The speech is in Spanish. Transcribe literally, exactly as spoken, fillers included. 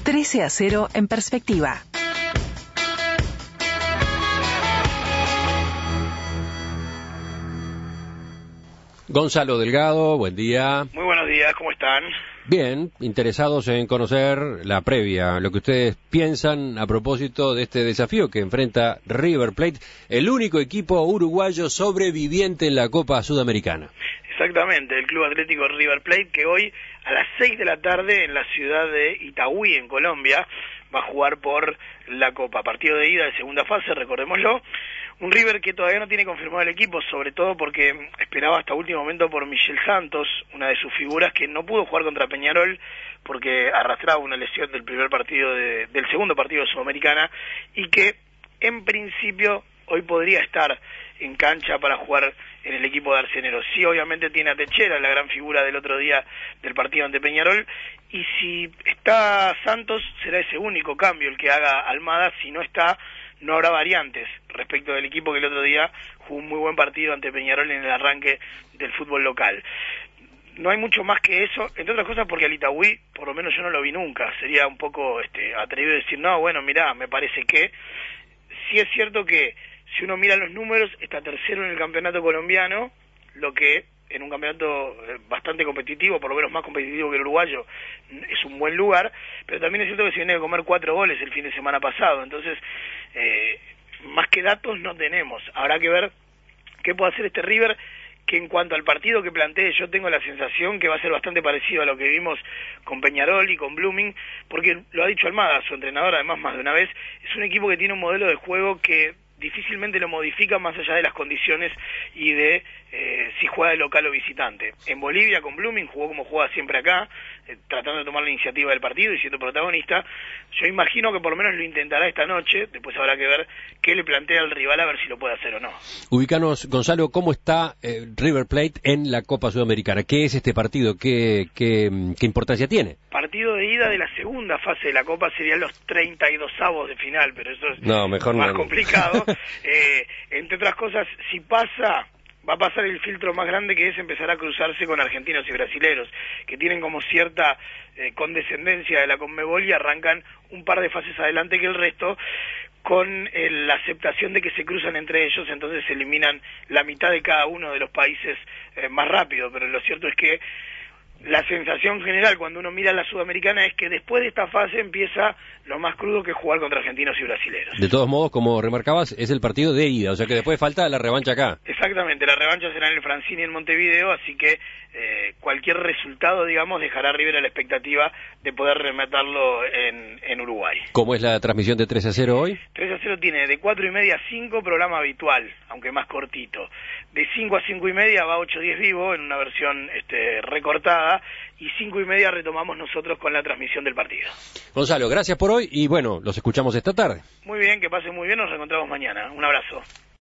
trece a cero en perspectiva. Gonzalo Delgado, buen día. Muy buenos días, ¿cómo están? Bien, interesados en conocer la previa, lo que ustedes piensan a propósito de este desafío que enfrenta River Plate, el único equipo uruguayo sobreviviente en la Copa Sudamericana. Exactamente, el Club Atlético River Plate, que hoy a las seis de la tarde en la ciudad de Itagüí, en Colombia, va a jugar por la Copa. Partido de ida de segunda fase, recordémoslo. Un River que todavía no tiene confirmado el equipo, sobre todo porque esperaba hasta último momento por Michel Santos, una de sus figuras que no pudo jugar contra Peñarol porque arrastraba una lesión del primer partido de, del segundo partido de Sudamericana, y que en principio hoy podría estar en cancha para jugar en el equipo de Arcenero. Sí, obviamente tiene a Techera, la gran figura del otro día del partido ante Peñarol, y si está Santos será ese único cambio el que haga Almada. Si no está, no habrá variantes respecto del equipo que el otro día jugó un muy buen partido ante Peñarol en el arranque del fútbol local. No hay mucho más que eso, entre otras cosas porque al Itagüí, por lo menos yo no lo vi nunca. Sería un poco este, atrevido decir, no, bueno, mirá, me parece que sí es cierto que si uno mira los números, está tercero en el campeonato colombiano, lo que en un campeonato bastante competitivo, por lo menos más competitivo que el uruguayo, es un buen lugar, pero también es cierto que se viene a comer cuatro goles el fin de semana pasado. Entonces, eh, más que datos no tenemos. Habrá que ver qué puede hacer este River, que en cuanto al partido que planteé, yo tengo la sensación que va a ser bastante parecido a lo que vimos con Peñarol y con Blooming, porque lo ha dicho Almada, su entrenador, además más de una vez, es un equipo que tiene un modelo de juego que difícilmente lo modifica más allá de las condiciones y de eh, si juega de local o visitante. En Bolivia con Blooming jugó como juega siempre acá, eh, tratando de tomar la iniciativa del partido y siendo protagonista. Yo imagino que por lo menos lo intentará esta noche, después habrá que ver qué le plantea al rival, a ver si lo puede hacer o no. Ubicanos, Gonzalo, ¿cómo está eh, River Plate en la Copa Sudamericana? ¿Qué es este partido? ¿Qué, qué, qué importancia tiene? Partido de ida de la segunda fase de la Copa, serían los treinta y dos avos de final, pero eso es no, mejor más no. complicado. eh, entre otras cosas, si pasa, va a pasar el filtro más grande, que es empezar a cruzarse con argentinos y brasileros, que tienen como cierta eh, condescendencia de la Conmebol y arrancan un par de fases adelante que el resto, con eh, la aceptación de que se cruzan entre ellos, entonces se eliminan la mitad de cada uno de los países eh, más rápido. Pero lo cierto es que la sensación general cuando uno mira a la Sudamericana es que después de esta fase empieza lo más crudo, que es jugar contra argentinos y brasileros. De todos modos, como remarcabas, es el partido de ida, o sea que después falta la revancha acá. Exactamente, la revancha será en el Francini en Montevideo, así que eh, cualquier resultado, digamos, dejará a River a la expectativa de poder rematarlo en, en Uruguay. ¿Cómo es la transmisión de tres a cero hoy? tres a cero tiene de cuatro y media a cinco, programa habitual, aunque más cortito. De cinco a cinco y media va ocho diez vivo, en una versión este, recortada, y cinco y media retomamos nosotros con la transmisión del partido. Gonzalo, gracias por hoy y bueno, los escuchamos esta tarde. Muy bien, que pasen muy bien, nos reencontramos mañana. Un abrazo.